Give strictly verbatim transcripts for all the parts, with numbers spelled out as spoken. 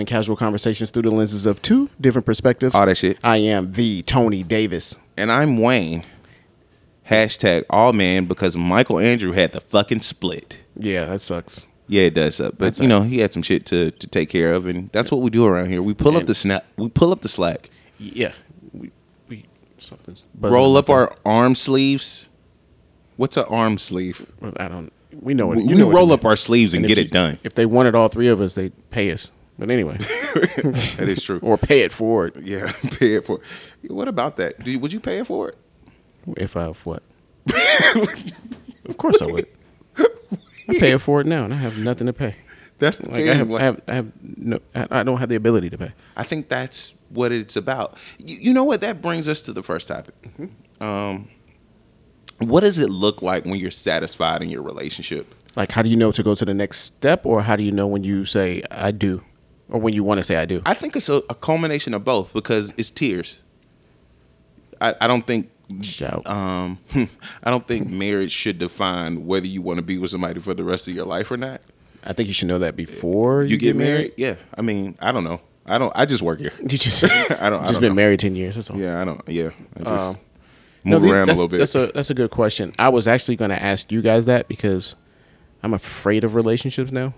and casual conversations through the lenses of two different perspectives. All that shit. I am the Tony Davis. And I'm Wayne. Hashtag all man because Michael Andrew had the fucking split. Yeah, that sucks. Yeah, it does suck. But That's you know, he had some shit to, to take care of, and that's what we do around here. We pull up the snap. We pull up the slack. Yeah, we we something's roll up our arm sleeves. What's an arm sleeve? Well, I don't. We know what we, you we know roll what up our sleeves and, and get you, it done. If they wanted all three of us, they'd pay us. But anyway, that is true. Or pay it forward. Yeah, pay it for. What about that? Do you, would you pay it for it? If I what? Of course I would. I pay it for it now, and I have nothing to pay. That's the like thing. I have, I have, I have no. I don't have the ability to pay. I think that's what it's about. You, you know what? That brings us to the first topic. Mm-hmm. Um, what does it look like when you're satisfied in your relationship? Like, how do you know to go to the next step, or how do you know when you say I do, or when you want to say I do? I think it's a, a culmination of both because it's tears. I, I don't think. Shout. Um, I don't think marriage should define whether you want to be with somebody for the rest of your life or not. I think you should know that before you, you get, get married? married. Yeah, I mean, I don't know. I don't. I just work here. You just I don't. I just don't been know. married ten years. That's all. Yeah, I don't. Yeah, I just Um, move no, around that's, a little bit. That's a that's a good question. I was actually going to ask you guys that because I'm afraid of relationships now,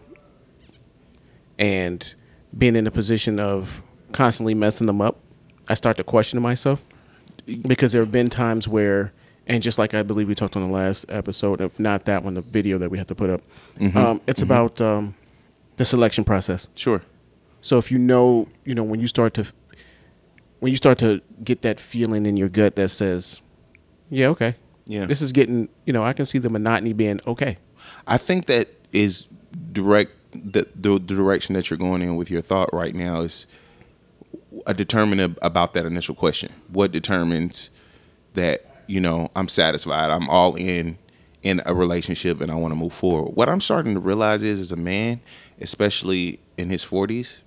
and being in a position of constantly messing them up, I start to question myself because there have been times where. And just like I believe we talked on the last episode, if not that one, the video that we have to put up, mm-hmm. um, it's mm-hmm. about um, the selection process. Sure. So if you know, you know, when you start to, when you start to get that feeling in your gut that says, yeah, okay, yeah, this is getting, you know, I can see the monotony being okay. I think that is direct. The, the direction that you're going in with your thought right now is a determinant about that initial question. What determines that? You know, I'm satisfied. I'm all in in a relationship and I want to move forward. What I'm starting to realize is, as a man, especially in his forties,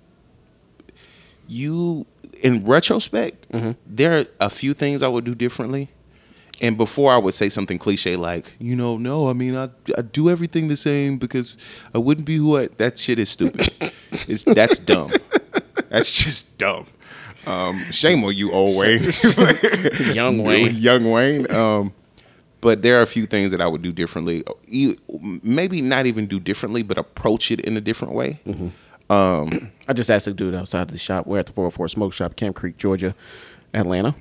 you, in retrospect, mm-hmm. there are a few things I would do differently. And before I would say something cliche like, you know, no, I mean, I, I do everything the same because I wouldn't be who I, that shit is stupid. It's, that's dumb. That's just dumb. Um, shame on you, old Wayne. Young Wayne. Young Wayne. Um, but there are a few things that I would do differently. Maybe not even do differently, but approach it in a different way. Mm-hmm. Um, I just asked the dude outside the shop. We're at the four oh four Smoke Shop, Camp Creek, Georgia, Atlanta.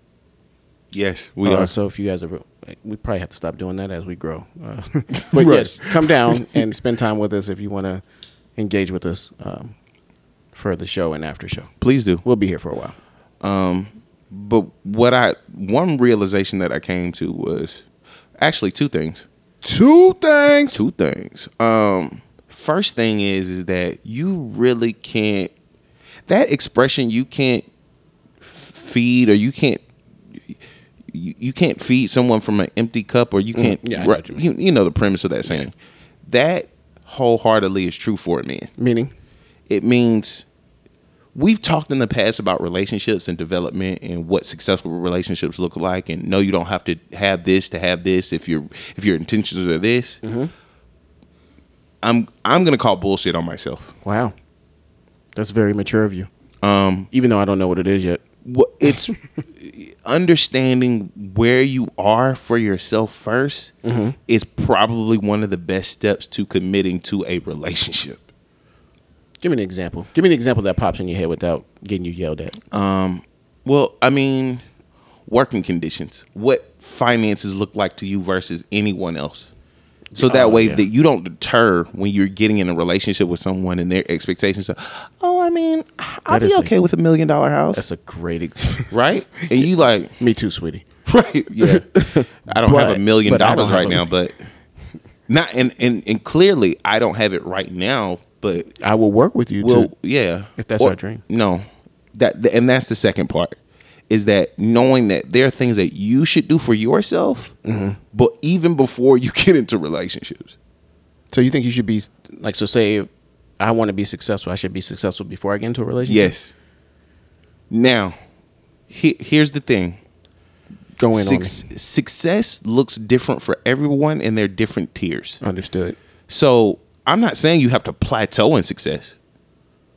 Yes, we uh, are. So if you guys are, we probably have to stop doing that as we grow. Uh, but right. Yes, come down and spend time with us if you want to engage with us. Um, for the show and after show. Please do. We'll be here for a while. Um, but what I, one realization that I came to was actually two things. Two things. Two things. Um, first thing is, is that you really can't, that expression, you can't feed or you can't, you, you can't feed someone from an empty cup or you can't, mm, yeah, right, you, you know the premise of that saying. Yeah. That wholeheartedly is true for a man. Meaning? It means we've talked in the past about relationships and development and what successful relationships look like. And no, you don't have to have this to have this if your if your intentions are this. Mm-hmm. I'm I'm gonna call bullshit on myself. Wow, that's very mature of you. Um, Even though I don't know what it is yet. It's understanding where you are for yourself first mm-hmm. is probably one of the best steps to committing to a relationship. Give me an example. Give me an example that pops in your head without getting you yelled at. Um, well, I mean, working conditions. What finances look like to you versus anyone else. So that oh, way yeah. that you don't deter when you're getting in a relationship with someone and their expectations are, oh, I mean, I'll that be okay a, with a million dollar house. That's a great example. Right? And you like. Me too, sweetie. Right. Yeah. I don't but, have a million dollars right now, but not and, and, and clearly I don't have it right now. But I will work with you. Well, to, yeah, if that's or, our dream. No, that and that's the second part is that knowing that there are things that you should do for yourself, mm-hmm. but even before you get into relationships. So you think you should be like so? Say I want to be successful, I should be successful before I get into a relationship. Yes. Now, he, here's the thing. Going Suc- on. Success looks different for everyone, and they're different tiers. Understood. So. I'm not saying you have to plateau in success.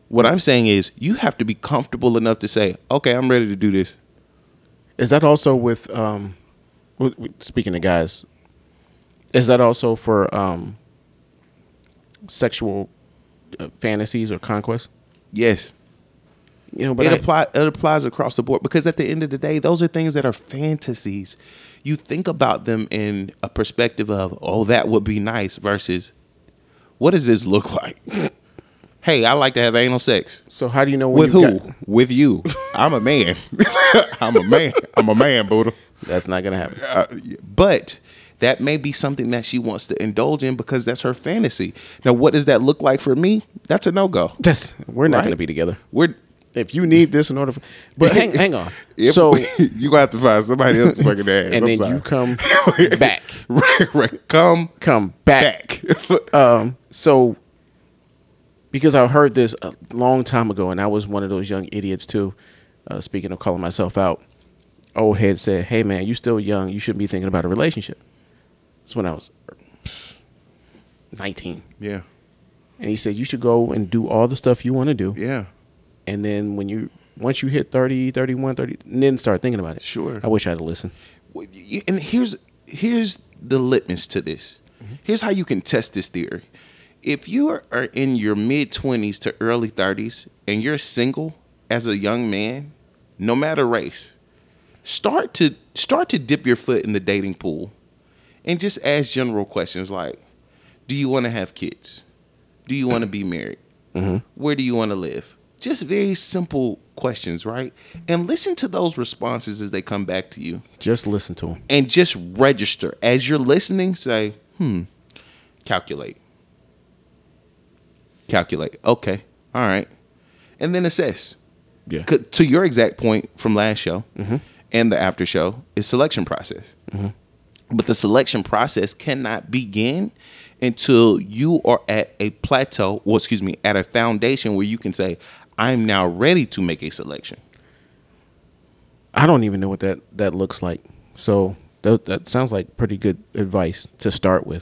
What I'm saying is you have to be comfortable enough to say, okay, I'm ready to do this. Is that also with, um, with, with- speaking of guys, is that also for um, sexual uh, fantasies or conquest? Yes. You know, but it, I, apply, it applies across the board because at the end of the day, those are things that are fantasies. You think about them in a perspective of, oh, that would be nice versus what does this look like? Hey, I like to have anal sex. so how do you know when With you who? got- With you. I'm a man. I'm a man. I'm a man, Buddha. that's not gonna happen. Uh, but that may be something that she wants to indulge in because that's her fantasy. Now, what does that look like for me? That's a no-go. That's we're not Right. gonna be together. We're If you need this in order, for, but hang, hang on. if so you gonna have to find somebody else to fucking ass. and I'm then sorry. you come back, right, right. Come come back. back. Um, so because I heard this a long time ago, and I was one of those young idiots too. Uh, speaking of calling myself out, old head said, "Hey man, you still young. You shouldn't be thinking about a relationship." That's when I was nineteen, yeah, and he said you should go and do all the stuff you want to do, yeah. and then when you once you hit thirty, thirty-one, thirty, then start thinking about it. Sure. I wish I'd listened. Well, you- And here's here's the litmus to this. Here's how you can test this theory. If you are are in your mid twenties to early thirties and you're single as a young man, no matter race, start to start to dip your foot in the dating pool and just ask general questions like, do you want to have kids? Do you want to be married? Where do you want to live? Just very simple questions, right? And listen to those responses as they come back to you. Just listen to him. And just register. As you're listening, say, hmm, calculate. Calculate. Okay. All right. And then assess. Yeah. 'Cause to your exact point from last show and the after show is selection process. But the selection process cannot begin until you are at a plateau, well, excuse me, at a foundation where you can say, I'm now ready to make a selection. I don't even know what that, that looks like. So that, that sounds like pretty good advice to start with.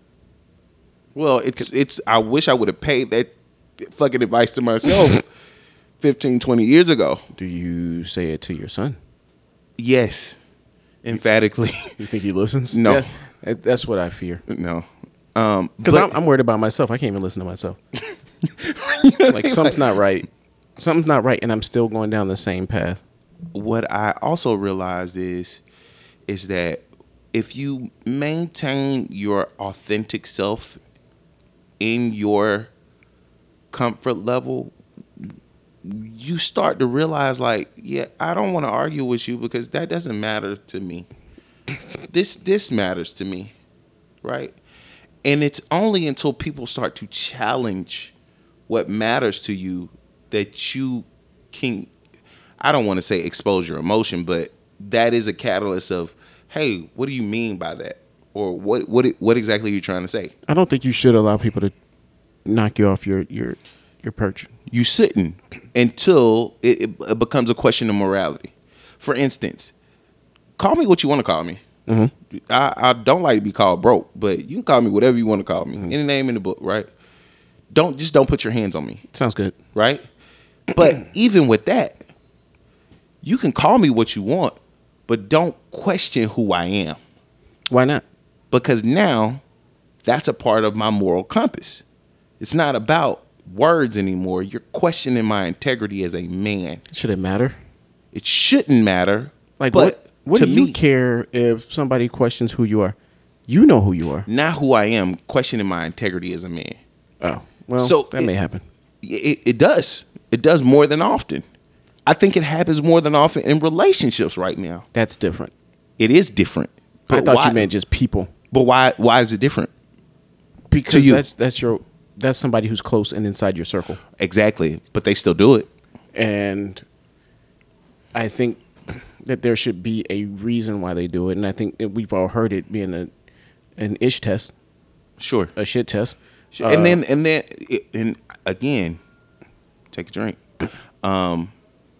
Well, it's it's. I wish I would have paid that fucking advice to myself fifteen, twenty years ago. Do you say it to your son? Yes, emphatically. You think he listens? No. Yeah, that- that's what I fear. No, um, Because but- I'm, I'm worried about myself. I can't even listen to myself. Like something's not right. Something's not right, and I'm still going down the same path. what I also realized is is that if you maintain your authentic self in your comfort level, you start to realize like, yeah, I don't want to argue with you because that doesn't matter to me. This this matters to me, right? And it's only until people start to challenge what matters to you that you can, I don't want to say expose your emotion, but that is a catalyst of, hey, what do you mean by that? Or what what what exactly are you trying to say? I don't think you should allow people to knock you off your your your perch. You sitting until it, it, it becomes a question of morality. For instance, call me what you want to call me. Mm-hmm. I, I don't like to be called broke, but you can call me whatever you want to call me. Mm-hmm. Any name in the book, right? Don't just don't put your hands on me, Sounds good. right? But even with that, you can call me what you want, but don't question who I am. Why not? Because now that's a part of my moral compass. It's not about words anymore. You're questioning my integrity as a man. Should it matter? It shouldn't matter. Like but what? What to do you me, care if somebody questions who you are? You know who you are. not who I am, questioning my integrity as a man. Oh, well, So that it- may happen. It, it does. It does more than often. I think it happens more than often in relationships right now. That's different. It is different. I But thought why, you meant just people. But why? Why is it different? Because you. that's that's your that's somebody who's close and inside your circle. Exactly. But they still do it. And I think that there should be a reason why they do it. And I think that we've all heard it being a an ish test, Sure. a shit test. Uh, and then and then and again, take a drink. Um,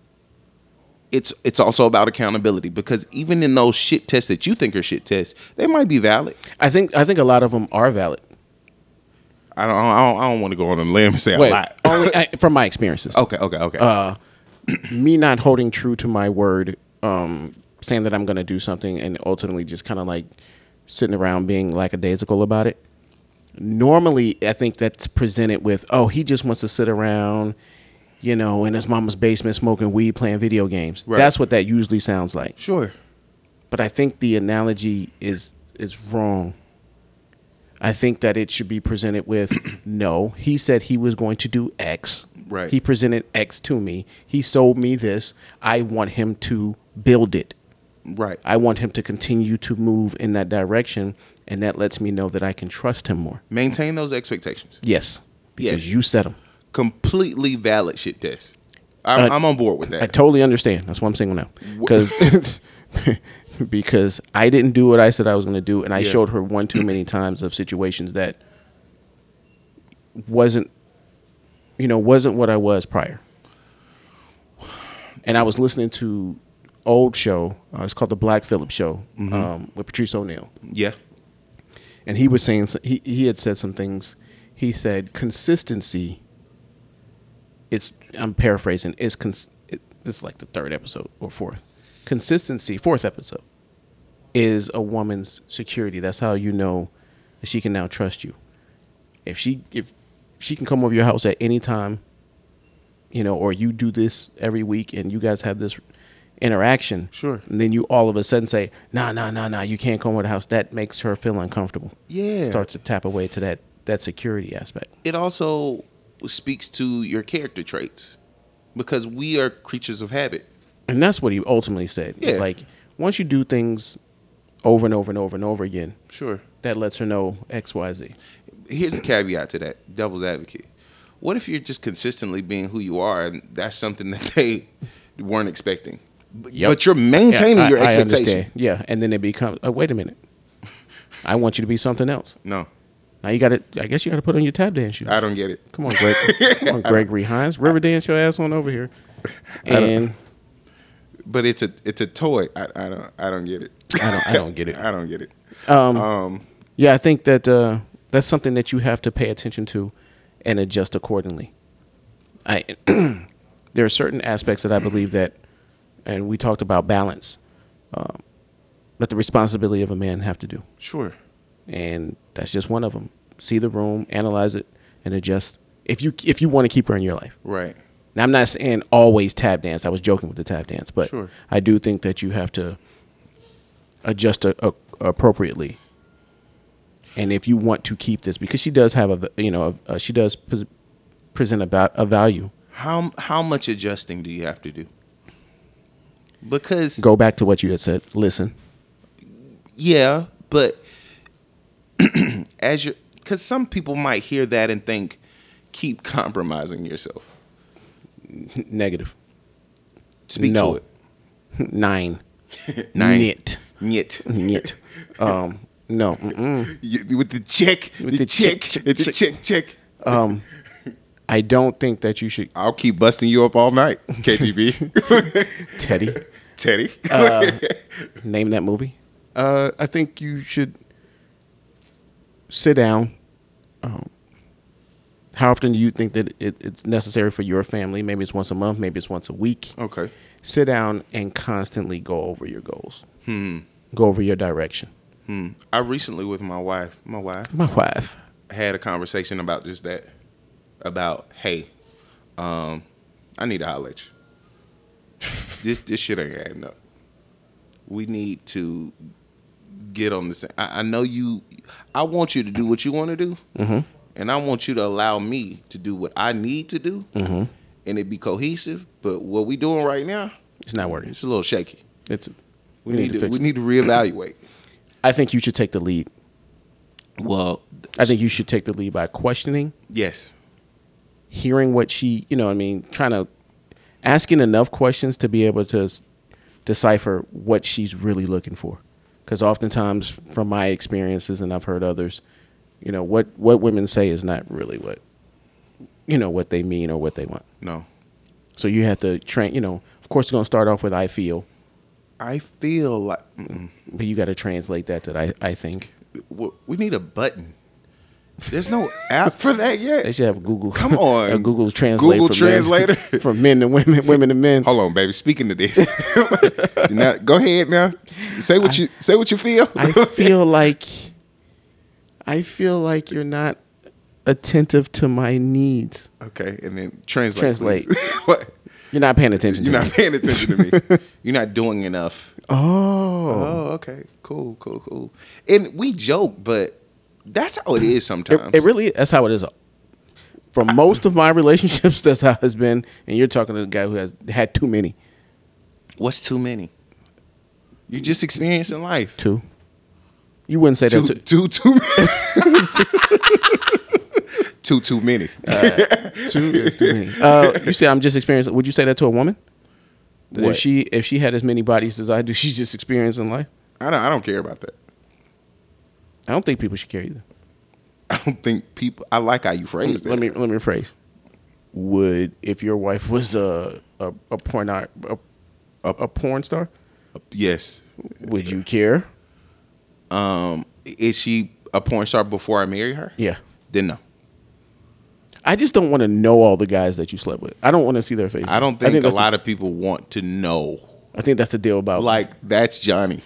it's it's also about accountability because even in those shit tests that you think are shit tests, they might be valid. I think I think a lot of them are valid. I don't. I don't, I don't want to go on a limb and say Wait, a lot. only I, from my experiences. Okay. Okay. Okay. Uh, me not holding true to my word, um, saying that I'm going to do something, and ultimately just kind of like sitting around being lackadaisical about it. Normally, I think that's presented with, oh, he just wants to sit around, you know, in his mama's basement smoking weed, playing video games. Right. That's what that usually sounds like. Sure. But I think the analogy is is wrong. I think that it should be presented with, no, he said he was going to do X. Right. He presented X to me. He sold me this. I want him to build it. Right. I want him to continue to move in that direction, and that lets me know that I can trust him more. Maintain those expectations. Yes, because Yes. you set them. Completely valid shit test. I'm, Uh, I'm on board with that. I totally understand. That's why I'm single now. Because because I didn't do what I said I was going to do, and I Yeah. showed her one too many times of situations that wasn't, you know, wasn't what I was prior. And I was listening to old show. Uh, it's called the Black Phillip Show um, with Patrice O'Neal. yeah. And he was saying, he, he had said some things. He said consistency, it's, I'm paraphrasing, is cons- it, it's like the third episode or fourth. Consistency, fourth episode, is a woman's security. That's how you know that she can now trust you. If she if she can come over your house at any time, you know, or you do this every week and you guys have this interaction, Sure. and then you all of a sudden say, nah, nah, nah, nah, you can't come over the house. That makes her feel uncomfortable. Yeah. Starts to tap away to that that security aspect. It also speaks to your character traits because we are creatures of habit. And that's what he ultimately said. Yeah. It's like, once you do things over and over and over and over again, Sure. that lets her know X, Y, Z. Here's the caveat to that, devil's advocate. What if you're just consistently being who you are and that's something that they weren't expecting? But- Yep. But you're maintaining Yeah, I- your I expectation. understand. Yeah, and then it becomes, oh, wait a minute. I want you to be something else. No, Now you got to, I guess you got to put on your tap dance shoes. I don't get it. Come on, Greg. Come on, Gregory Hines. River dance your ass on over here. And But it's a it's a toy. I, I don't I don't get it. I don't, I don't get it. I don't get it. Um, Um, yeah, I think that uh, that's something that you have to pay attention to and adjust accordingly. I there are certain aspects that I believe that, and we talked about balance, um, that the responsibility of a man have to do, sure. and that's just one of them. See the room, analyze it, and adjust. If you if you want to keep her in your life. Right. Now, I'm not saying always tap dance. I was joking with the tap dance, but Sure. I do think that you have to adjust a, a, appropriately. And if you want to keep this, because she does have a, you know, a, a, she does pres- present about a value. How how much adjusting do you have to do? Because Go back to what you had said. Listen, yeah, but as you because some people might hear that and think, keep compromising yourself. negative. Speak No. to it. Nine. Nine. Knit. Nyet. Knit. Um, no. Mm-mm. You- With the check, With the, the check, check, the check, check, check. Um, I don't think that you should, I'll keep busting you up all night, K G B. Teddy, Teddy. uh, name that movie. Uh, I think you should sit down. Um, how often do you think that it, it's necessary for your family? Maybe it's once a month. Maybe it's once a week. Okay. Sit down and constantly go over your goals. Hmm. Go over your direction. Hmm. I recently with my wife, my wife, My wife. had a conversation about just that. About, hey, um, I need to holler at you. This this shit ain't adding up. We need to get on the same. I, I know you. I want you to do what you want to do, Mm-hmm. and I want you to allow me to do what I need to do, Mm-hmm. and it be cohesive. But what we doing right now, It's not working. it's a little shaky. It's We, need, to, fix we it. need to reevaluate. I think you should take the lead. Well, I think you should take the lead by questioning, yes, hearing what she, you know, what I mean, trying to asking enough questions to be able to s- decipher what she's really looking for. Because oftentimes, from my experiences, and I've heard others, you know, what what women say is not really what, you know, what they mean or what they want. no. So you have to train. You know, of course, it's going to start off with "I feel," I feel like mm-mm. but you got to translate that to "I I think." W- we need a button There's no app for that yet. They should have Google. Come on. a Google Translate. Google for men- Translator. from men to women, women to men. Hold on, baby. Speaking of this, now, go ahead now. S- Say what I- you say. What you feel. I feel like I feel like you're not attentive to my needs. Okay, and then translate. Translate. please. What? You're not paying attention You're to not me. paying attention to me. You're not doing enough. Oh. Oh, okay. Cool, cool, cool. And we joke, but that's how it is It, sometimes. it really that's how it is. For most of my relationships, that's how it's been. And you're talking to the guy who has had too many. What's too many? You just experiencing life. Two. You wouldn't say Too, that too, to too many. too, too many. two is too many. Uh, you say I'm just experiencing. Would you say that to a woman? That What? If she if she had as many bodies as I do, she's just experiencing life. I don't. I don't care about that. I don't think people should care either. I don't think people. I like how you phrase that. Let me let me rephrase. Would if your wife was a a, a porn a, a, a porn star, Yes. would you care? Um. Is she a porn star before I marry her? Yeah. Then no. I just don't want to know all the guys that you slept with. I don't want to see their faces. I don't think, a that's lot of people want to know. I think that's the deal about Like, that's Johnny.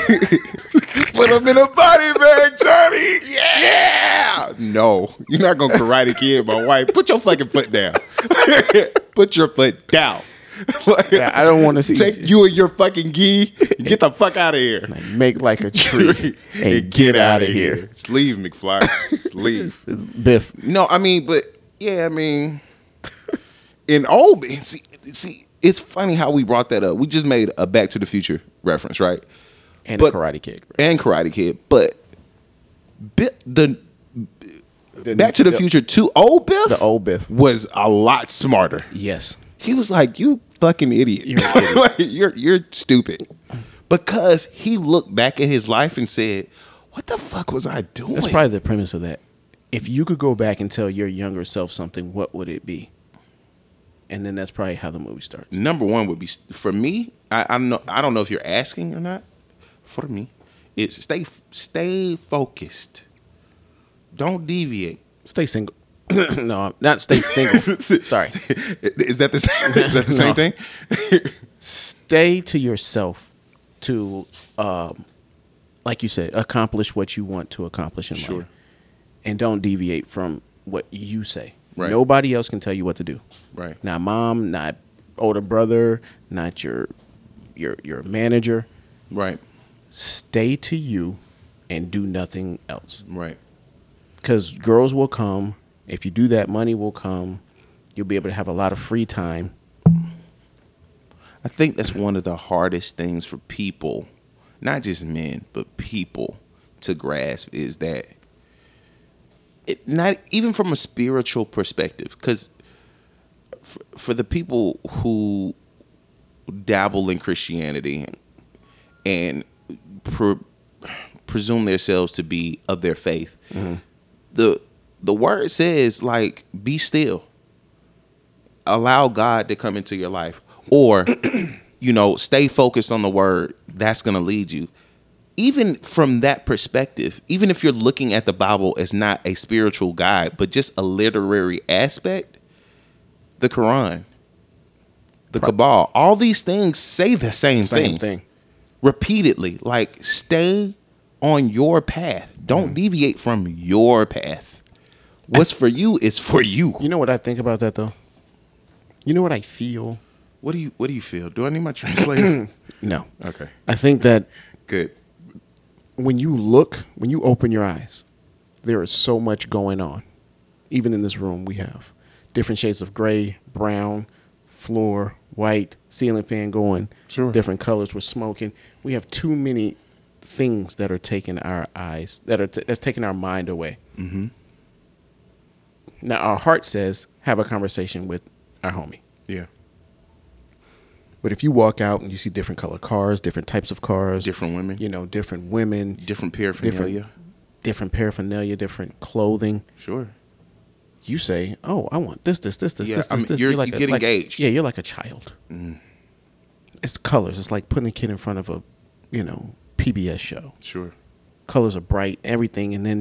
Put him in a body bag, Johnny. Yeah. No, you're not gonna karate kid my wife. Put your fucking foot down. Put your foot down. Like, Yeah, I don't want to see take you and your fucking gi and get the fuck out of here. like, make like a tree and, get, out of here. Just leave, McFly. Just leave. Biff. No, I mean, but yeah, I mean, in old see, see, it's funny how we brought that up. We just made a Back to the Future reference, right? And But- a Karate Kid. And Karate Kid, but Bi- the, The- Back to the, the- Future two old Biff, The old Biff. was a lot smarter. Yes. He was like, "You fucking idiot! You're an idiot. Like, you're you're stupid," because he looked back at his life and said, "What the fuck was I doing?" That's probably the premise of that. If you could go back and tell your younger self something, what would it be? And then that's probably how the movie starts. Number one would be for me. I I know I don't know if you're asking or not. For me, it's stay stay focused. Don't deviate. Stay single. No, not stay single. Sorry. Is that the same, is that the same No. thing? Stay to yourself to, um, like you said, accomplish what you want to accomplish in Sure. life. And don't deviate from what you say. Right. Nobody else can tell you what to do. Right. Not mom, not older brother, not your your your manager. Right. Stay to you and do nothing else. Right. Because girls will come. If you do that, money will come. You'll be able to have a lot of free time. I think that's one of the hardest things for people, not just men, but people to grasp is that it not even from a spiritual perspective, because for, for the people who dabble in Christianity and pre, presume themselves to be of their faith, mm-hmm. the the word says, like, be still. Allow God to come into your life. Or, you know, stay focused on the word. That's going to lead you. Even from that perspective, even if you're looking at the Bible as not a spiritual guide, but just a literary aspect, the Quran, the Kabbalah, all these things say the same, Same thing. thing. Repeatedly. Like, stay on your path. Don't mm. deviate from your path. What's for you is for you. You know what I think about that, though? You know what I feel? What do you What do you feel? Do I need my translator? No. Okay. I think that good. When you look, when you open your eyes, there is so much going on. Even in this room, we have different shades of gray, brown, floor, white, ceiling fan going, sure. different colors. We're smoking. We have too many things that are taking our eyes, that are t- that's taking our mind away. Mm-hmm. Now, our heart says, have a conversation with our homie. Yeah. But if you walk out and you see different color cars, different types of cars, different women, you know, different women, different paraphernalia, different, different paraphernalia, different clothing. Sure. You say, "Oh, I want this, this, this, this, yeah, this, I mean, this, this." You're, you're like you a, get like, engaged. Yeah, you're like a child. Mm. It's colors. It's like putting a kid in front of a, you know, P B S show. Sure. Colors are bright, everything, and then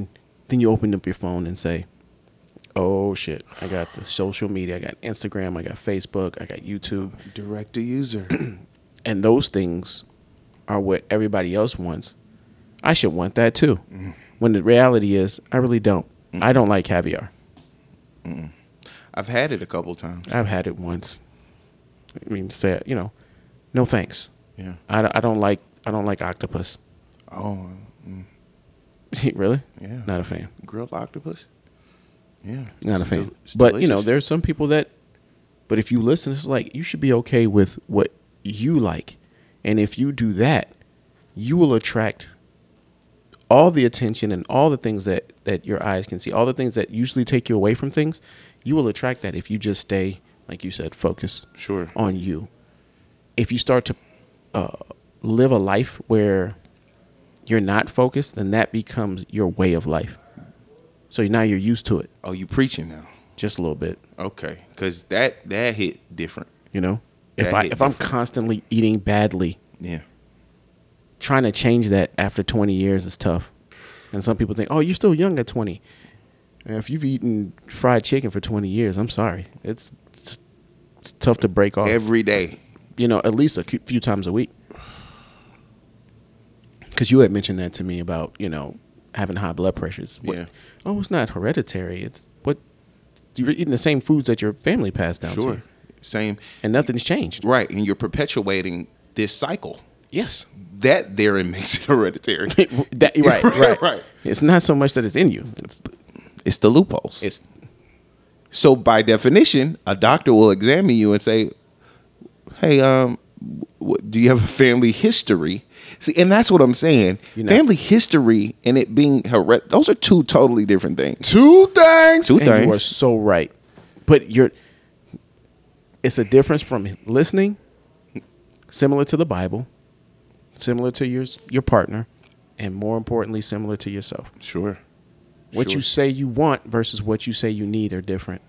then you open up your phone and say, oh shit, I got the social media, I got Instagram, I got Facebook, I got YouTube. Direct to user. And those things are what everybody else wants. I should want that too. Mm. When the reality is, I really don't. Mm. I don't like caviar. Mm. I've had it a couple times. I've had it once. I mean, say, you know, no thanks. Yeah. I, I don't like I don't like octopus. Oh. Mm. Really? Yeah. Not a fan. Grilled octopus? Yeah. Not a fan. Del- but, delicious. you know, there's some people that, but if you listen, it's like, you should be okay with what you like. And if you do that, you will attract all the attention and all the things that, that your eyes can see, all the things that usually take you away from things. You will attract that if you just stay, like you said, focused sure. on you. If you start to uh, live a life where you're not focused, then that becomes your way of life. So now you're used to it. Oh, you preaching now? Just a little bit. Okay, because that that hit different. You know, if That I hit if I'm different. constantly eating badly, Yeah. trying to change that after twenty years is tough. And some people think, oh, you're still young at twenty. And if you've eaten fried chicken for twenty years, I'm sorry, it's it's, it's tough to break off. Every day. You know, at least a cu- few times a week. Because you had mentioned that to me about, you know, having high blood pressures. What, Yeah. Oh, it's not hereditary. It's what you're eating the same foods that your family passed down Sure. to. Same. And nothing's changed. Right, and you're perpetuating this cycle. Yes. That therein makes it hereditary. that, right, right, Right. It's not so much that it's in you. It's, It's the loopholes. it's So by definition, a doctor will examine you and say, "Hey, um, w- do you have a family history?" See, and that's what I'm saying. You're not- Family history and it being hered, those are two totally different things. two things. Two and you are things. so right. But you're. It's a difference from listening, similar to the Bible, similar to your your partner, and more importantly, similar to yourself. Sure. What Sure. you say you want versus what you say you need are different.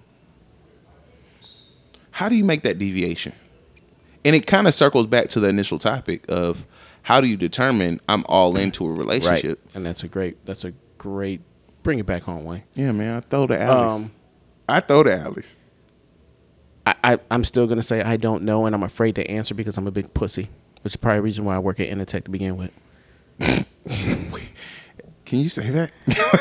How do you make that deviation? And it kind of circles back to the initial topic of how do you determine I'm all into a relationship? Right. And that's a great. That's a great. Bring it back home, Wayne. Yeah, man. I throw to Alice. Um, I throw to Alice. I, I I'm still gonna say I don't know, and I'm afraid to answer because I'm a big pussy, which is probably the reason why I work at Initech to begin with. Can you say that?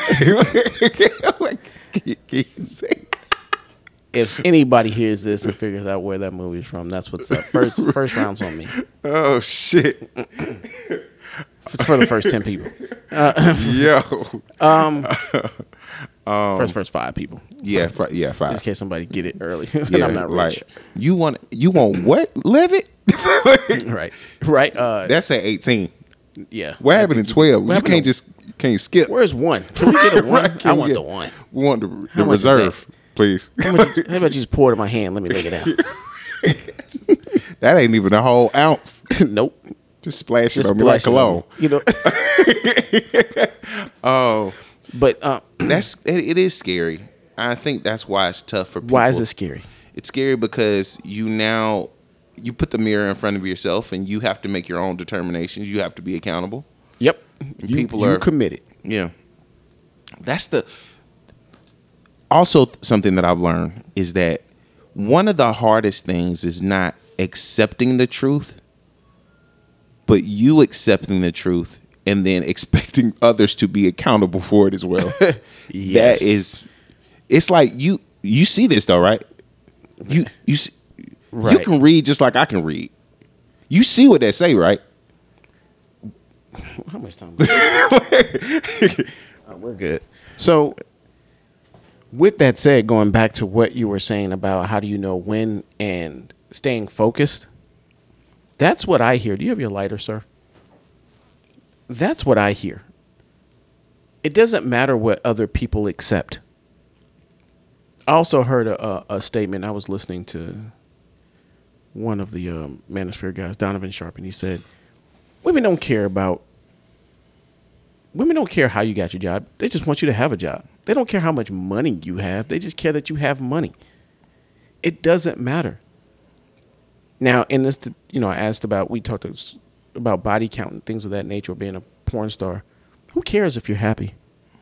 can, you, can you say? If anybody hears this and figures out where that movie's from, that's what's up. First first round's on me. Oh shit! For the first ten people. Uh, Yo. um, first first five people. Yeah, fi- yeah, Just in five. case somebody get it early. and Yeah, I'm not rich. like you want you want what? Levitt? Right. Right. Uh, That's at eighteen. yeah. What happened in twelve? You happened can't to- just you can't skip. Where's one? Can we get a one? Right, I can we want get- the one. We want the, How the much is reserve, please. How, much, how about you just pour it in my hand? Let me lick it out. That ain't even a whole ounce. Nope. Just splash Just it on me like splash it on cologne. me. You know. Oh, But uh, that's it, it is scary. I think that's why it's tough for people. why is it scary? It's scary because you now you put the mirror in front of yourself and you have to make your own determinations. You have to be accountable. Yep. You, people you are- committed. Yeah. That's the also something that I've learned is that one of the hardest things is not accepting the truth, but you accepting the truth and then expecting others to be accountable for it as well. Yes. That is it's like you you see this though, right? You you see, you Right. can read just like I can read. You see what they say, right? How much time? Oh, we're good. So, with that said, going back to what you were saying about how do you know when and staying focused, that's what I hear. Do you have your lighter, sir? That's what I hear. It doesn't matter what other people accept. I also heard a, a, a statement. I was listening to one of the um, Manosphere guys, Donovan Sharp, and he said, women don't care about Women don't care how you got your job. They just want you to have a job. They don't care how much money you have. They just care that you have money. It doesn't matter. Now, in this, you know, I asked about, we talked about body count and things of that nature, or being a porn star. Who cares if you're happy?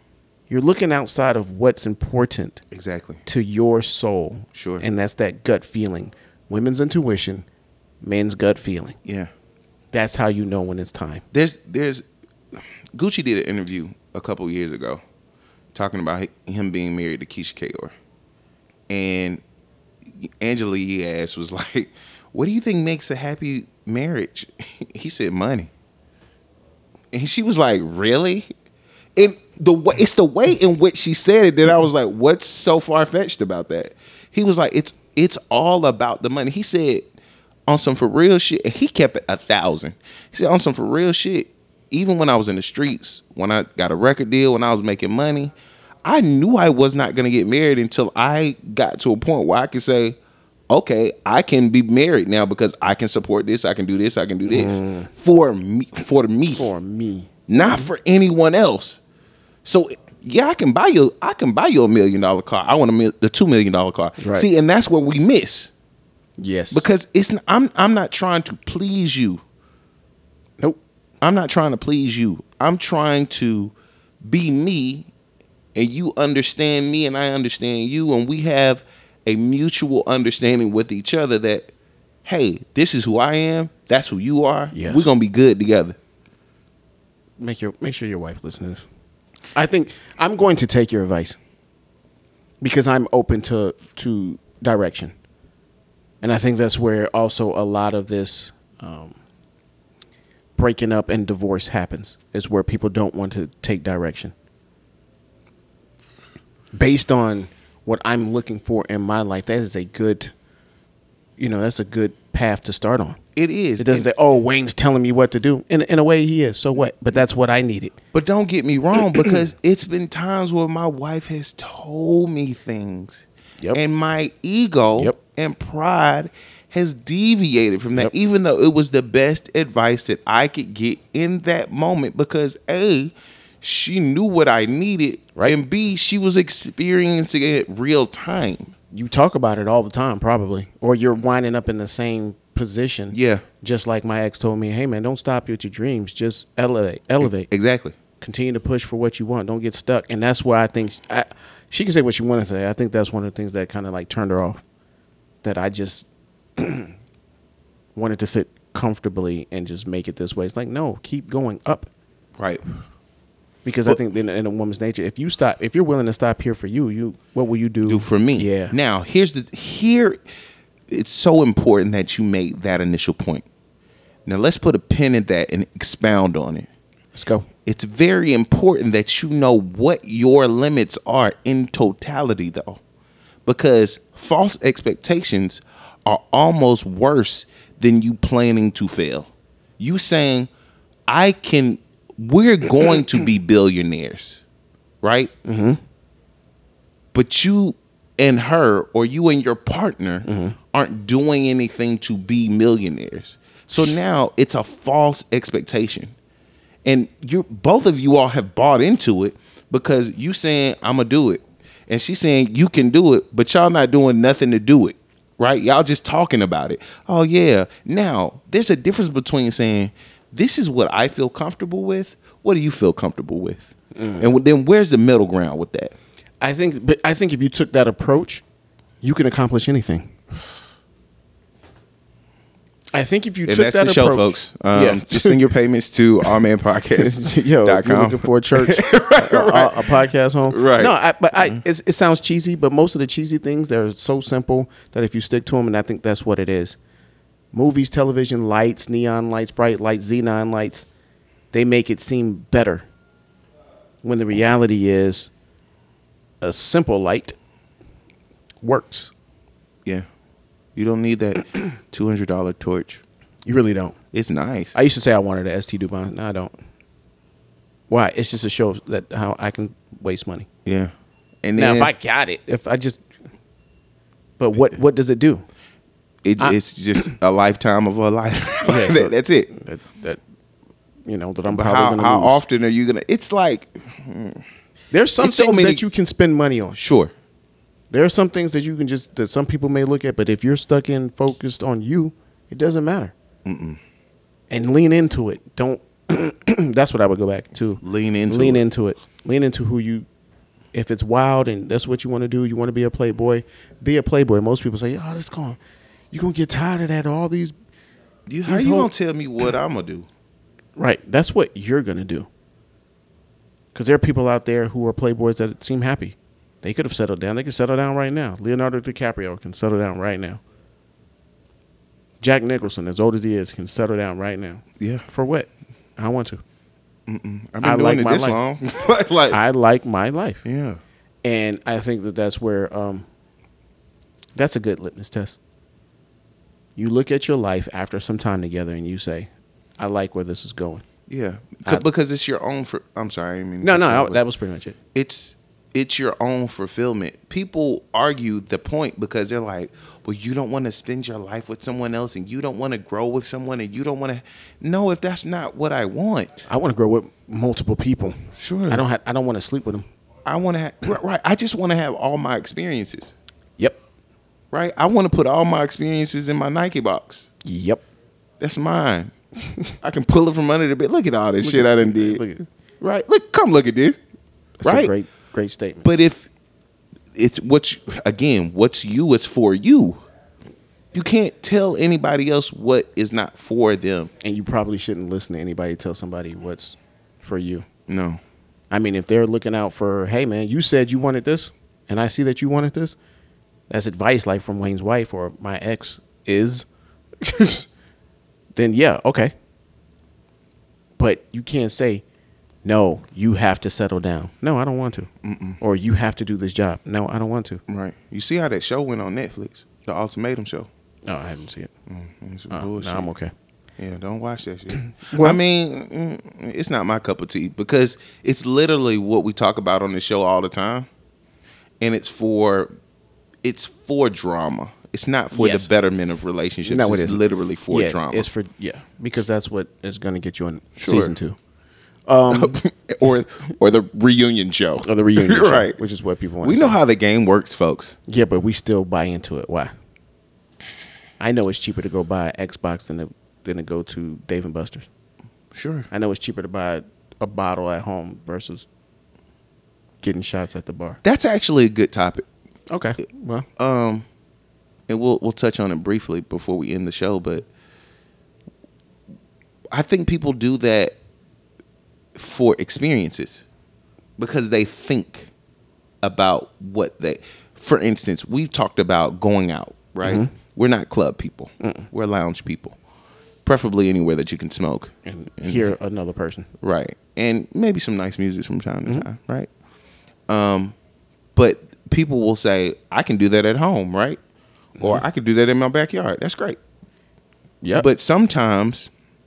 you're looking outside of what's important Exactly. to your soul. Sure. And that's that gut feeling. Women's intuition, men's gut feeling. Yeah. That's how you know when it's time. There's there's Gucci did an interview a couple years ago talking about him being married to Keisha Kaur. And Angela Yee was like, what do you think makes a happy marriage? He said money. And she was like, really? And the way it's the way in which she said it that I was like, what's so far-fetched about that? He was like, it's it's all about the money. He said on some for real shit, and he kept it a thousand. He said on some for real shit, even when I was in the streets, when I got a record deal, when I was making money, I knew I was not going to get married until I got to a point where I could say, okay, I can be married now because I can support this, I can do this, I can do this mm. for me, for me, for me, not for anyone else. So yeah, I can buy you, I can buy you a million dollar car. I want a mil- the two million dollar car. Right. See, and that's where we miss. Yes, because it's I'm I'm not trying to please you. Nope, I'm not trying to please you. I'm trying to be me, and you understand me, and I understand you, and we have a mutual understanding with each other that, hey, this is who I am. That's who you are. Yes. We're gonna be good together. Make your make sure your wife listens to this. I think I'm going to take your advice because I'm open to to direction, and I think that's where also a lot of this um, breaking up and divorce happens. Is where people don't want to take direction based on what I'm looking for in my life. That is a good, you know, that's a good path to start on. It is. It doesn't say, oh, Wayne's telling me what to do. In in a way, he is. So what? But that's what I needed. But don't get me wrong, because it's been times where my wife has told me things. Yep. And my ego yep. and pride has deviated from that, yep. even though it was the best advice that I could get in that moment. Because A, she knew what I needed, right? And B, she was experiencing it real time. You talk about it all the time, probably. Or you're winding up in the same position. Yeah. Just like my ex told me, hey, man, don't stop with your dreams. Just elevate. Elevate. Exactly. Continue to push for what you want. Don't get stuck. And that's where I think I, she can say what she wanted to say. I think that's one of the things that kind of like turned her off. That I just wanted to sit comfortably and just make it this way. It's like, no, keep going up. Right. Because well, I think in, in a woman's nature, if you stop, if you're willing to stop here for you, you what will you do? Do for me. Yeah. Now, here's the here. It's so important that you made that initial point. Now, let's put a pin in that and expound on it. Let's go. It's very important that you know what your limits are in totality, though, because false expectations are almost worse than you planning to fail. You saying, I can. We're going to be billionaires, right? Mm-hmm. But you and her, or you and your partner, mm-hmm. aren't doing anything to be millionaires. So now it's a false expectation. And you both of you all have bought into it because you saying, I'm going to do it. And she's saying, you can do it, but y'all not doing nothing to do it, right? Y'all just talking about it. Oh, yeah. Now, there's a difference between saying, this is what I feel comfortable with. What do you feel comfortable with? Mm. And then where's the middle ground with that? I think, but I think if you took that approach, you can accomplish anything. I think if you and took that's that the approach, show, folks. Um, yeah. Just send your payments to our man podcast. Yo, if you're looking for a church, right, a, right. A, a podcast home, right? No, I, but I, it's, it sounds cheesy, but most of the cheesy things they're so simple that if you stick to them, and I think that's what it is. Movies, television, lights, neon lights, bright lights, xenon lights, they make it seem better. When the reality is, a simple light works. Yeah. You don't need that two hundred dollars torch. You really don't. It's nice. I used to say I wanted an S T DuPont. No, I don't. Why? It's just a show that how I can waste money. Yeah. And then, now, if I got it, if I just, but what what does it do? It, I, it's just a lifetime of a life. Yeah, so that's it. That, that you know that I'm but how, how often are you gonna? It's like there's some things so many, that you can spend money on. Sure. There are some things that you can just that some people may look at, but if you're stuck in focused on you, it doesn't matter. Mm-mm. And lean into it. Don't. That's what I would go back to. Lean into lean it. into it. Lean into who you If it's wild and that's what you want to do, you want to be a playboy, be a playboy. Most people say, oh, that's going, you're going to get tired of that. All these. You, how these you whole- going to tell me what I'm going to do? Right. That's what you're going to do. Because there are people out there who are playboys that seem happy. They could have settled down. They could settle down right now. Leonardo DiCaprio can settle down right now. Jack Nicholson, as old as he is, can settle down right now. Yeah. For what? I want to. Mm-mm. I've been I doing like it my this life. long. like, I like my life. yeah. And I think that that's where, um, that's a good litmus test. You look at your life after some time together and you say, I like where this is going. Yeah. I- because it's your own. For, I'm sorry. I didn't mean to No, cut no, you I, off, but that was pretty much it. It's it's your own fulfillment. People argue the point because they're like, well, you don't want to spend your life with someone else and you don't want to grow with someone and you don't want to. No, if that's not what I want. I want to grow with multiple people. Sure. I don't have, I don't want to sleep with them. I want to have, right, right. I just want to have all my experiences, Yep. right? I want to put all my experiences in my Nike box. Yep. That's mine. I can pull it from under the bed. Look at all this shit I done did. Look at, Right? Look, come look at this. that's right? a great, great statement. But if it's what's again, what's you is for you. You can't tell anybody else what is not for them. And you probably shouldn't listen to anybody tell somebody what's for you. No. I mean, if they're looking out for, hey, man, you said you wanted this, and I see that you wanted this, that's advice like from Wayne's wife or my ex is, then yeah, okay. But you can't say, no, you have to settle down. No, I don't want to. Mm-mm. Or you have to do this job. No, I don't want to. Right. You see how that show went on Netflix? The Ultimatum Show. No, I haven't seen it. Mm, it's some Uh, bullshit. no, I'm okay. Yeah, don't watch that shit. Well- I mean, mm, it's not my cup of tea because it's literally what we talk about on the show all the time, and it's for it's for drama. It's not for Yes. the betterment of relationships. No, it it's isn't. literally for Yes, drama. it's for, yeah, because that's what is going to get you on Sure. season two. Um, or or the reunion show. Or the reunion show, right? which is what people want We to know see. how the game works, folks. Yeah, but we still buy into it. Why? I know it's cheaper to go buy an Xbox than to, than to go to Dave and Buster's. Sure. I know it's cheaper to buy a bottle at home versus getting shots at the bar. That's actually a good topic. Okay. Well, Um, and we'll we'll touch on it briefly before we end the show, but I think people do that for experiences because they think about what they. For instance, we've talked about going out, right? Mm-hmm. We're not club people. We're lounge people, preferably anywhere that you can smoke and hear another person. right? And maybe some nice music from time to time, right? Um, but people will say, "I can do that at home, right?" Or I could do that in my backyard. That's great. Yeah. But sometimes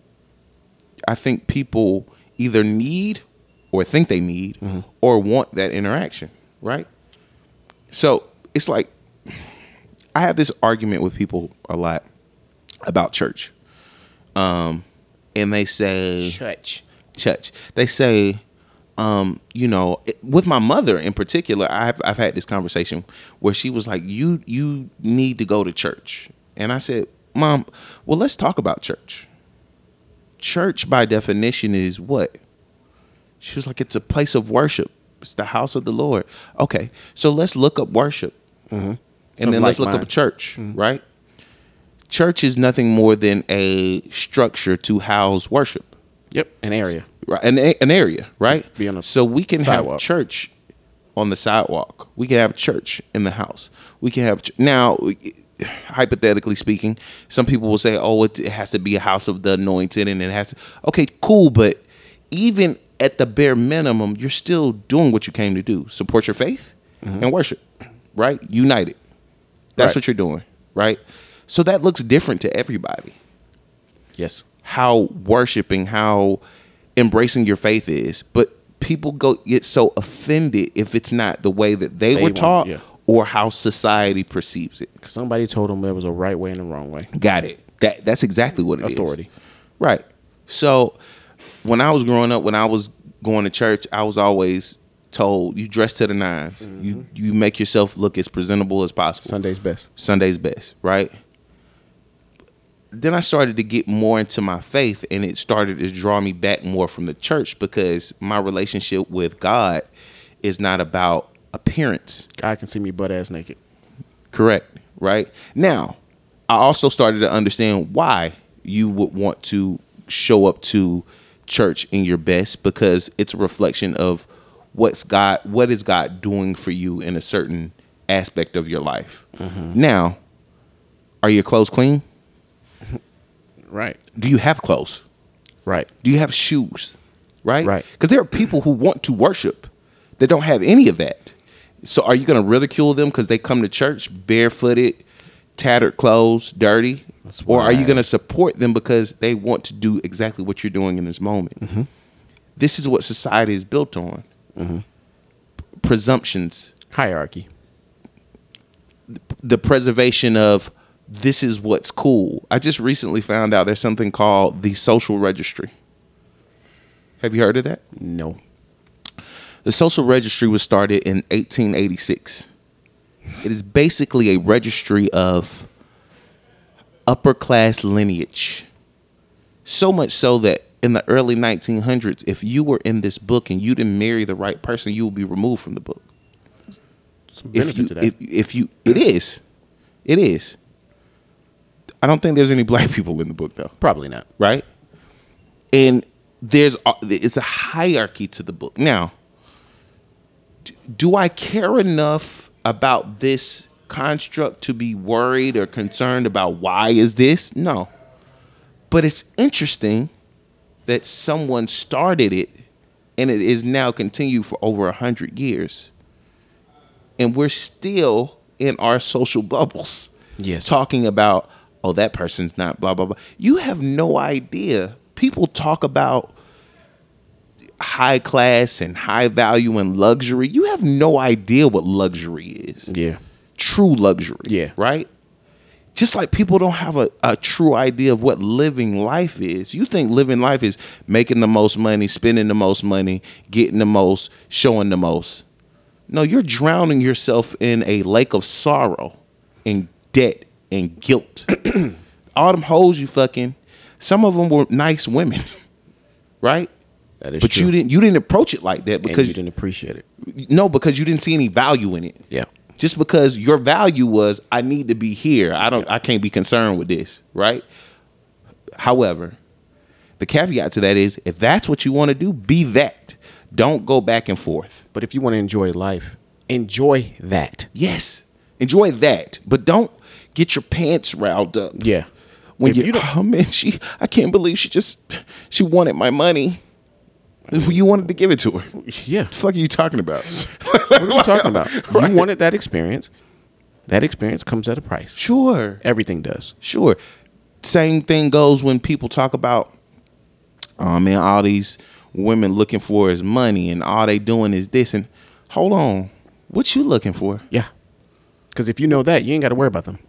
I think people either need or think they need or want that interaction, right? So it's like I have this argument with people a lot about church. Um, and they say church. church. They say, um, you know, it- with my mother in particular, I've I've had this conversation where she was like, "You you need to go to church," and I said, "Mom, well, let's talk about church. Church, by definition, is what?" She was like, "It's a place of worship. It's the house of the Lord." Okay, so let's look up worship, Mm-hmm. and Of then let's like look up mind. church, right? Church is nothing more than a structure to house worship. Yep. An area. Right, an, an area, right? Be on a so we can sidewalk. have church on the sidewalk. We can have church in the house. We can have ch- now, hypothetically speaking, some people will say, "Oh, it, it has to be a house of the anointed," and it has to. Okay, cool, but even at the bare minimum, you're still doing what you came to do: support your faith and worship, right? United. That's Right. what you're doing, right? So that looks different to everybody. Yes. How worshiping, how embracing your faith is, but people go get so offended if it's not the way that they, They were want- taught yeah. or how society perceives it. Somebody told them there was a right way and a wrong way. Got it. That that's exactly what it is. Authority. Right. So when I was growing up, when I was going to church, I was always told you dress to the nines. You you make yourself look as presentable as possible. Sunday's best. Sunday's best, right? Then I started to get more into my faith, and it started to draw me back more from the church because my relationship with God is not about appearance. God can see me butt ass naked. Correct. Right. Now, I also started to understand why you would want to show up to church in your best, because it's a reflection of what's God, what is God doing for you in a certain aspect of your life. Mm-hmm. Now, are your clothes clean? Right. Do you have clothes? Right. Do you have shoes? Right. Right. Because there are people who want to worship that don't have any of that. So are you going to ridicule them because they come to church barefooted, tattered clothes, dirty? Or are you going to support them because they want to do exactly what you're doing in this moment? Mm-hmm. This is what society is built on. Mm-hmm. Presumptions. Hierarchy. The preservation of this is what's cool. I just recently found out there's something called the social registry. Have you heard of that? No. The social registry was started in eighteen eighty-six. It is basically a registry of upper class lineage. So much so that in the early nineteen hundreds, if you were in this book and you didn't marry the right person, you will be removed from the book. Some benefit if you, to that. If, if you, it is, it is. I don't think there's any black people in the book though. Probably not. Right? And there's, it's a hierarchy to the book. Now, do I care enough about this construct to be worried or concerned about why is this? No. But it's interesting that someone started it and it is now continued for over a hundred years. And we're still in our social bubbles. Yes. Talking about, oh, that person's not blah, blah, blah. You have no idea. People talk about high class and high value and luxury. You have no idea what luxury is. Yeah. True luxury. Yeah. Right? Just like people don't have a, a true idea of what living life is. You think living life is making the most money, spending the most money, getting the most, showing the most. No, you're drowning yourself in a lake of sorrow and debt and guilt. All them hoes you fucking, some of them were nice women. Right? That is but true. you didn't you didn't approach it like that because and you didn't appreciate it. No, because you didn't see any value in it. Yeah. Just because your value was, I need to be here. I don't I can't be concerned with this, right? However, the caveat to that is if that's what you want to do, be that. Don't go back and forth. But if you want to enjoy life, enjoy that. Yes. Enjoy that. But don't get your pants riled up. Yeah. When if you, you don't, oh man, she I can't believe she just she wanted my money. You wanted to give it to her. Yeah. The fuck are you talking about? What are you talking about? Right. You wanted that experience. That experience comes at a price. Sure. Everything does. Sure. Same thing goes when people talk about, oh man, all these women looking for is money and all they doing is this. And hold on. What you looking for? Yeah. Because if you know that, you ain't got to worry about them.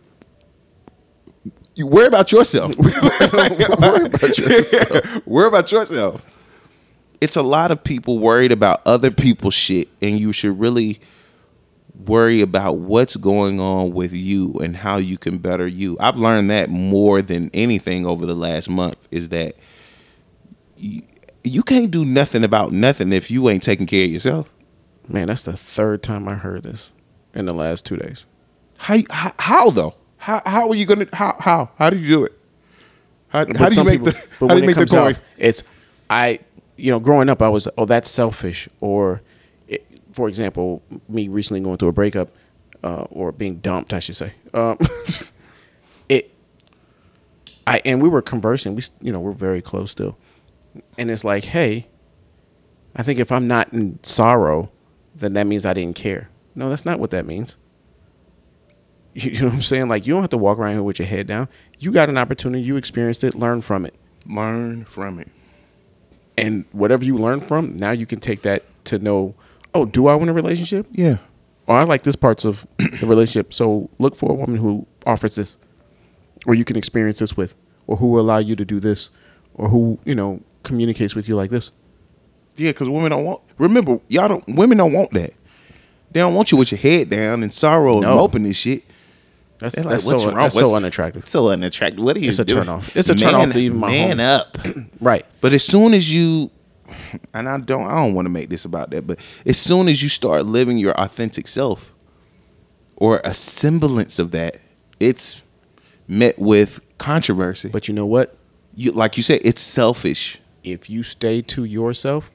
You worry about yourself. worry about yourself. Worry about yourself. It's a lot of people worried about other people's shit, and you should really worry about what's going on with you and how you can better you. I've learned that more than anything over the last month is that you, you can't do nothing about nothing if you ain't taking care of yourself. Man, that's the third time I heard this in the last two days. How how, how though? How how are you gonna how how how do you do it? How, how do you make people, the but how do when you it make the comes coin? out, it's I. You know, growing up, I was, oh, that's selfish. Or, it, for example, me recently going through a breakup, uh, or being dumped, I should say. Um, it, I and we were conversing. We, you know, we're very close still, and it's like, hey, I think if I'm not in sorrow, then that means I didn't care. No, that's not what that means. You, you know what I'm saying? Like, you don't have to walk around here with your head down. You got an opportunity. You experienced it. Learn from it. Learn from it. And whatever you learn from, now you can take that to know, oh, do I want a relationship? Yeah. Or I like this parts of the relationship. So look for a woman who offers this, or you can experience this with, or who will allow you to do this, or who, you know, communicates with you like this. Yeah, because women don't want, remember, y'all don't, women don't want that. They don't want you with your head down in sorrow No. and moping this shit. That's, They're that's, like, what's so, wrong? that's What's so unattractive. So unattractive. What are you It's a doing? turnoff. It's a turnoff to even my Man home. up. Right. But as soon as you and I don't I don't want to make this about that, but as soon as you start living your authentic self or a semblance of that, it's met with controversy. But you know what? You like you said, it's selfish. If you stay to yourself,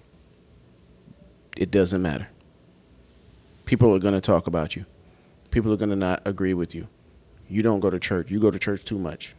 it doesn't matter. People are going to talk about you. People are going to not agree with you. You don't go to church. You go to church too much.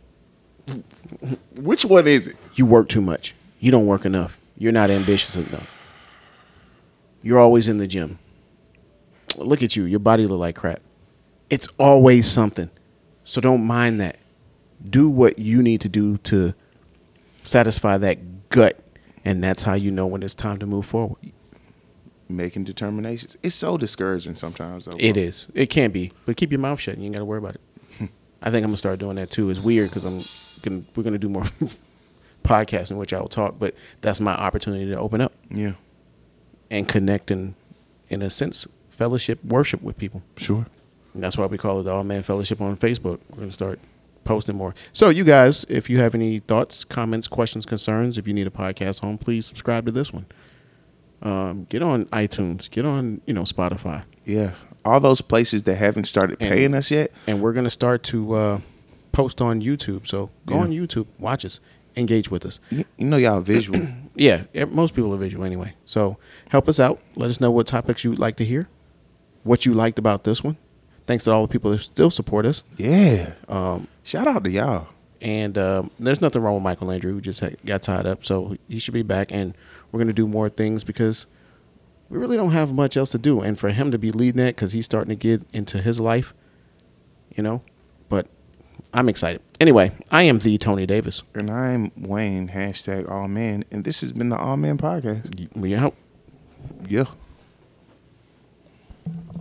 Which one is it? You work too much. You don't work enough. You're not ambitious enough. You're always in the gym. Look at you. Your body look like crap. It's always something. So don't mind that. Do what you need to do to satisfy that gut. And that's how you know when it's time to move forward. Making determinations. It's so discouraging sometimes, though. It is. It can be. But keep your mouth shut. You ain't got to worry about it. I think I'm going to start doing that, too. It's weird because I'm gonna, we're going to do more podcasts in which I will talk. But that's my opportunity to open up. Yeah. And connect and, in a sense, fellowship, worship with people. Sure. And that's why we call it the All Man Fellowship on Facebook. We're going to start posting more. So you guys, if you have any thoughts, comments, questions, concerns, if you need a podcast home, please subscribe to this one. Um, get on iTunes. Get on, you know, Spotify. Yeah. All those places that haven't started paying and, us yet. And we're going to start to uh, post on YouTube. So go Yeah. on YouTube, watch us, engage with us. You, you know y'all visual. Yeah, most people are visual anyway. So help us out. Let us know what topics you'd like to hear, what you liked about this one. Thanks to all the people that still support us. Yeah. Um, Shout out to y'all. And um, there's nothing wrong with Michael Landry, who just had, got tied up. So he should be back. And we're going to do more things because we really don't have much else to do. And for him to be leading that because he's starting to get into his life, you know. But I'm excited. Anyway, I am the Tony Davis. And I'm Wayne, hashtag All Man. And this has been the All Man Podcast. We out. Yeah.